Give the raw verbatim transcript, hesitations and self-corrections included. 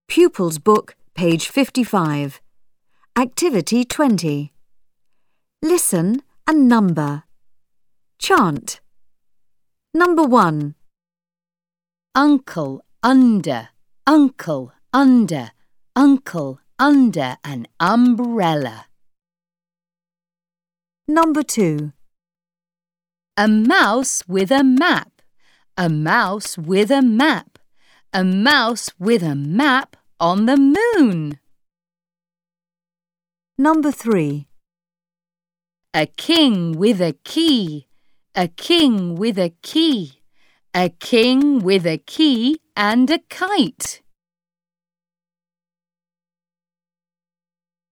Pupils Book, page fifty-five. Activity twenty. Listen and number. Chant. Number one. Uncle under, uncle under, uncle under an umbrella. Number two. A mouse with a map, a mouse with a map, a mouse with a map on the moon. Number three. A king with a key, a king with a key, a king with a key and a kite.